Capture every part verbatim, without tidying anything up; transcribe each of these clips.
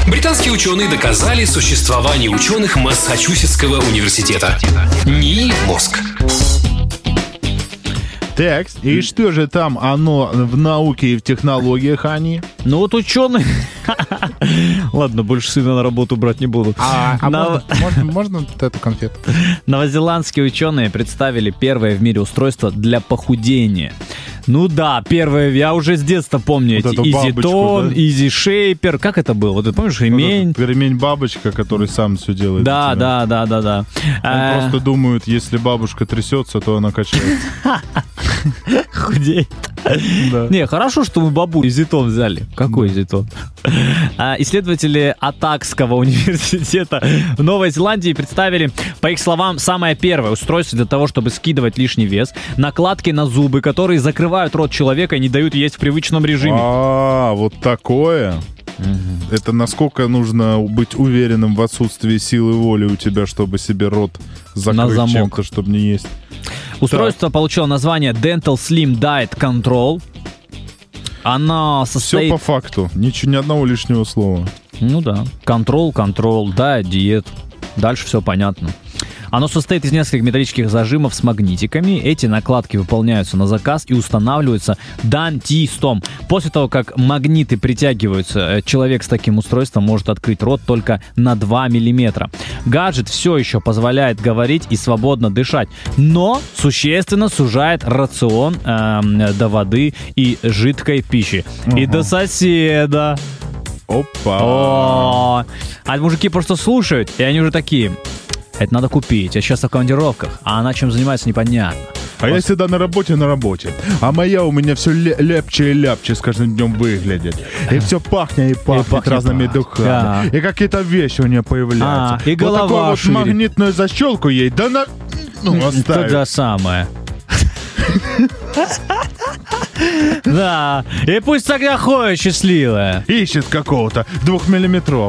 Британские ученые доказали существование ученых Массачусетского университета. НИИ «Мозг». Так, и что же там оно в науке и в технологиях, они? Ну вот ученые... Ладно, больше сына на работу брать не буду. А, а Нов... можно, можно, можно вот эту конфету? Новозеландские ученые представили первое в мире устройство для похудения. Ну да, первое, я уже с детства помню вот эти EasyTone, да? Easy Shaper. Как это было? Вот ты помнишь, ремень? Вот ремень-бабочка, который сам все делает. Да, да, да, да, да. Он а... просто думает, если бабушка трясется, то она качается. Худеет. Да. Не, хорошо, что мы бабу EasyTone взяли. Какой EasyTone? А, исследователи Атакского университета в Новой Зеландии представили, по их словам, самое первое устройство для того, чтобы скидывать лишний вес. Накладки на зубы, которые закрывают рот человека и не дают есть в привычном режиме. А, вот такое? Угу. Это насколько нужно быть уверенным в отсутствии силы воли у тебя, чтобы себе рот закрыть чем-то, чтобы не есть? Устройство так. получило название Dental Slim Diet Control. Она состоит... Все по факту. Ничего, ни одного лишнего слова. Ну да. Контрол, контрол, да, диет. Дальше все понятно. Оно состоит из нескольких металлических зажимов с магнитиками. Эти накладки выполняются на заказ и устанавливаются дантистом. После того, как магниты притягиваются, человек с таким устройством может открыть рот только на два миллиметра. Гаджет все еще позволяет говорить и свободно дышать, но существенно сужает рацион э, до воды и жидкой пищи. Угу. И до соседа. Опа! О, а мужики просто слушают, и они уже такие... Это надо купить. Я сейчас в командировках, а она чем занимается, непонятно. А вот. Я всегда на работе, на работе. А моя у меня все ляпче и ляпче с каждым днем выглядит. И все пахнет и пахнет, и пахнет разными пахнет. духами. Да. И какие-то вещи у нее появляются. А, и голова вот такую шире. Вот магнитную защелку ей, да на... Ну, оставить. То же самое. Да, и пусть тогда ходит счастливая. Ищет какого-то двухмиллиметрового.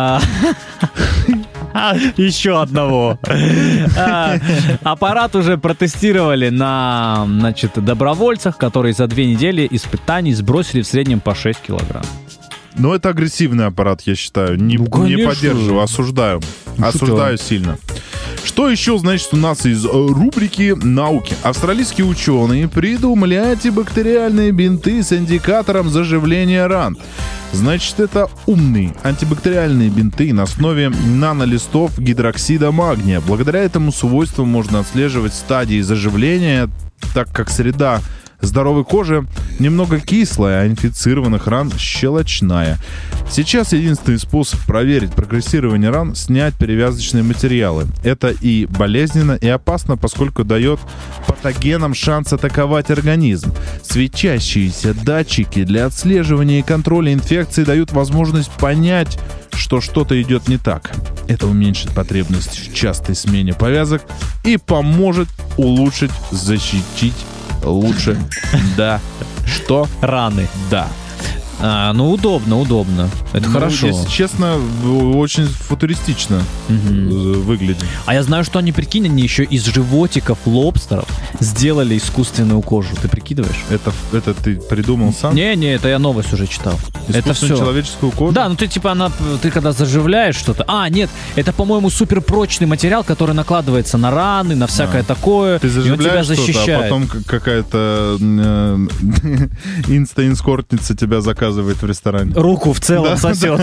Еще одного. А, аппарат уже протестировали на, значит, добровольцах, которые за две недели испытаний сбросили в среднем по шесть килограмм. Ну, это агрессивный аппарат, я считаю. Не, ну, не поддерживаю, осуждаю. Ну, осуждаю что? Сильно. Что еще, значит, у нас из рубрики науки? Австралийские ученые придумали антибактериальные бинты с индикатором заживления ран. Значит, это умные антибактериальные бинты на основе нанолистов гидроксида магния. Благодаря этому свойству можно отслеживать стадии заживления, так как среда здоровой кожи немного кислая, а инфицированных ран щелочная. Сейчас единственный способ проверить прогрессирование ран — снять перевязочные материалы. Это и болезненно, и опасно, поскольку дает патогенам шанс атаковать организм. Светящиеся датчики для отслеживания и контроля инфекции дают возможность понять, что что-то идет не так. Это уменьшит потребность в частой смене повязок и поможет улучшить, защитить лучше. Да. Что? Раны. Да. А, ну, удобно, удобно. Это ну, хорошо. Если честно, очень футуристично угу. выглядит. А я знаю, что они, прикинь, они еще из животиков лобстеров сделали искусственную кожу. Ты прикидываешь? Это, это ты придумал сам? Не-не, это я новость уже читал. Это все. Человеческую кожу? Да, ну ты типа, она, ты когда заживляешь что-то... А, нет, это, по-моему, суперпрочный материал, который накладывается на раны, на всякое а. такое. Ты заживляешь и он тебя защищает. А потом какая-то э, инста-инскортница тебя заказывает в ресторане. Руку в целом да? сосет.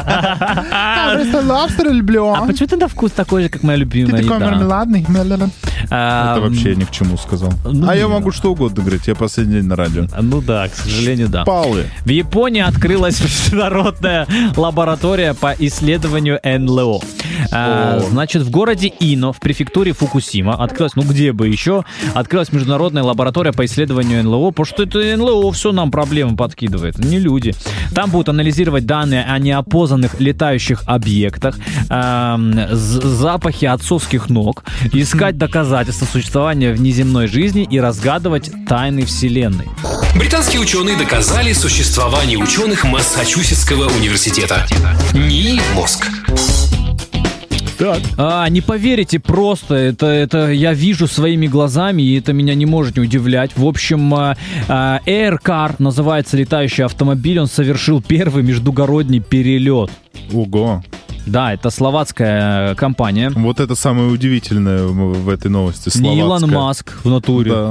Лобстер люблю. А почему тогда вкус такой же, как моя любимая еда? Ты такой мармеладный. Это вообще ни к чему сказал. А я могу что угодно говорить. Я последний день на радио. Ну да, к сожалению, да. Палы. В Японии открылась международная лаборатория по исследованию эн эл о. А, значит, в городе Ино, в префектуре Фукусима, открылась, ну где бы еще, открылась международная лаборатория по исследованию эн эл о, потому что это эн эл о все нам проблемы подкидывает, не люди. Там будут анализировать данные о неопознанных летающих объектах, э, запахи отцовских ног, искать доказательства существования внеземной жизни и разгадывать тайны Вселенной. Британские ученые доказали существование ученых Массачусетского университета. НИИ «Мозг». Так. А, не поверите, просто это, это я вижу своими глазами, и это меня не может не удивлять. В общем, а, а, Aircar называется летающий автомобиль, он совершил первый междугородний перелет. Ого. Да, это словацкая компания. Вот это самое удивительное в этой новости. Не Илон Маск в натуре. Да.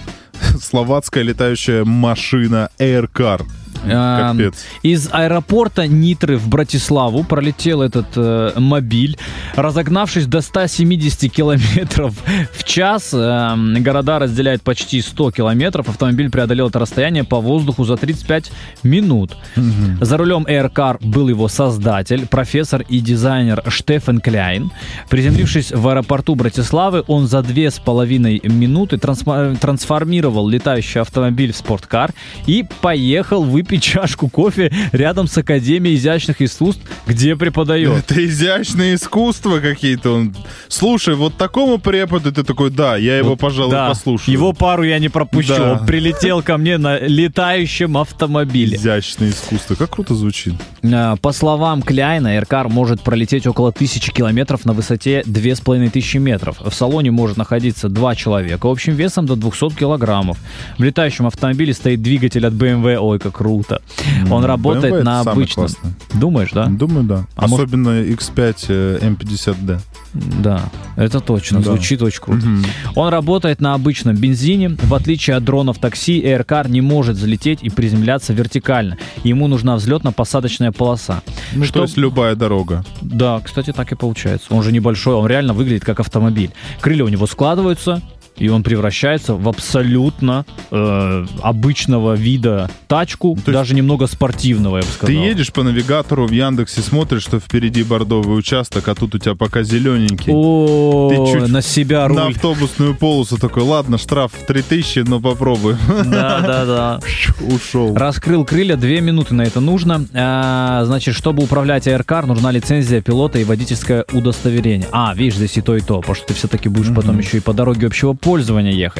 Словацкая летающая машина Aircar. А, из аэропорта Нитры в Братиславу пролетел этот э, мобиль, разогнавшись до ста семидесяти километров в час. Э, города разделяют почти сто километров. Автомобиль преодолел это расстояние по воздуху за тридцать пять минут. Mm-hmm. За рулем Aircar был его создатель, профессор и дизайнер Штефан Кляйн. Приземлившись в аэропорту Братиславы, он за две с половиной минуты трансфор- трансформировал летающий автомобиль в спорткар и поехал выпить чашку кофе рядом с Академией изящных искусств, где преподает. Это изящные искусства какие-то. Он... Слушай, вот такому преподу ты такой, да, я его, вот, пожалуй, да. послушаю. Его пару я не пропущу. Да. Он прилетел ко мне на летающем автомобиле. Изящные искусства. Как круто звучит. По словам Кляйна, Aircar может пролететь около тысячи километров на высоте две с половиной тысячи метров. В салоне может находиться два человека, общим весом до двухсот килограммов. В летающем автомобиле стоит двигатель от бэ эм вэ. Ой, как круто. Он mm, работает бэ эм вэ на обычном. Думаешь, да? Думаю, да. А Особенно может... икс пять эм пятьдесят ди. Да, это точно. Да. Звучит очень круто. Mm-hmm. Он работает на обычном бензине. В отличие от дронов такси, Aircar не может залететь и приземляться вертикально. Ему нужна взлетно-посадочная полоса. Ну, Что... то есть любая дорога. Да, кстати, так и получается. Он же небольшой, он реально выглядит как автомобиль. Крылья у него складываются, и он превращается в абсолютно э, обычного вида тачку, то даже немного спортивного, я бы сказал. Ты едешь по навигатору в Яндексе, смотришь, что впереди бордовый участок, а тут у тебя пока зелененький. О, ты чуть на себя руль. На автобусную полосу такой, ладно, штраф три тысячи, но попробуй. Да-да-да. Ушел. Раскрыл крылья, две минуты на это нужно. А, значит, чтобы управлять Aircar, нужна лицензия пилота и водительское удостоверение. А, видишь, здесь и то, и то, потому что ты все-таки будешь mm-hmm. потом еще и по дороге общего пользования ехать.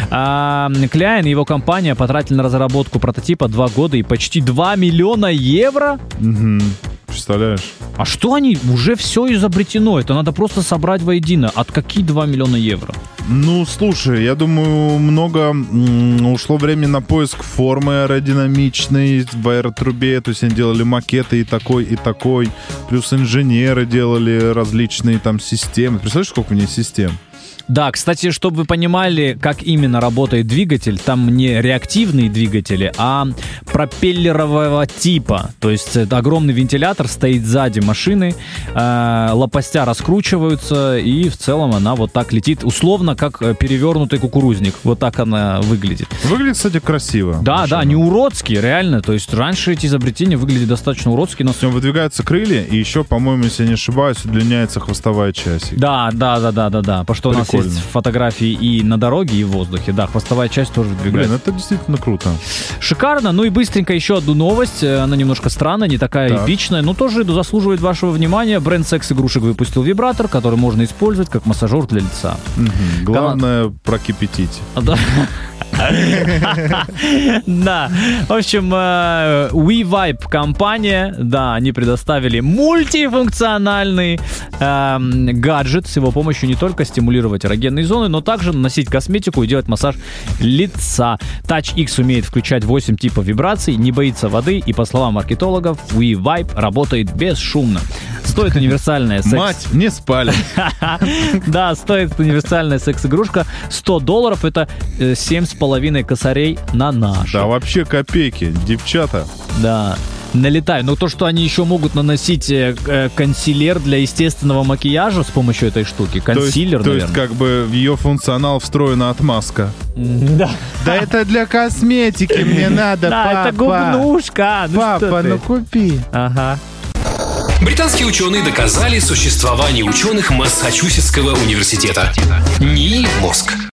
А, Кляйн и его компания потратили на разработку прототипа два года и почти два миллиона евро. Угу. Представляешь? А что они? Уже все изобретено. Это надо просто собрать воедино. От какие два миллиона евро? Ну, слушай, я думаю, много м- ушло времени на поиск формы аэродинамичной в аэротрубе. То есть они делали макеты и такой, и такой. Плюс инженеры делали различные там системы. Представляешь, сколько у них систем? Да, кстати, чтобы вы понимали, как именно работает двигатель, там не реактивные двигатели, а пропеллерового типа. То есть это огромный вентилятор стоит сзади машины, э, лопастя раскручиваются, и в целом она вот так летит, условно, как перевернутый кукурузник. Вот так она выглядит. Выглядит, кстати, красиво. Да, машина. Да, не уродски, реально. То есть раньше эти изобретения выглядели достаточно уродски. Но... В нем выдвигаются крылья, и еще, по-моему, если я не ошибаюсь, удлиняется хвостовая часть. Да, да, да, да, да, да. Потому что Прикольно. У нас есть фотографии и на дороге, и в воздухе. Да, хвостовая часть тоже двигается. Блин, это действительно круто. Шикарно. Ну и быстренько еще одну новость. Она немножко странная, не такая так. эпичная, но тоже заслуживает вашего внимания. Бренд секс-игрушек выпустил вибратор, который можно использовать как массажер для лица. Угу. Главное Кана... прокипятить. Да. Да. В общем, WeVibe компания, да, они предоставили мультифункциональный э, гаджет. С его помощью не только стимулировать эрогенные зоны, но также наносить косметику и делать массаж лица. Touch X умеет включать восемь типов вибраций, не боится воды, и, по словам маркетологов, WeVibe работает бесшумно. Стоит универсальная секс... Мать, не спали. Да, стоит универсальная секс-игрушка сто долларов. Это семь с половиной косарей на наш. Да, вообще копейки, девчата. Да, налетаю. Но то, что они еще могут наносить э, э, консилер для естественного макияжа с помощью этой штуки. Консилер, то есть, наверное. То есть, как бы в ее функционал встроена отмазка. Да. Да это для косметики мне надо, папа. Да, это губнушка. Папа, ну купи. Ага. Британские ученые доказали существование ученых Массачусетского университета. НИИ «Мозг».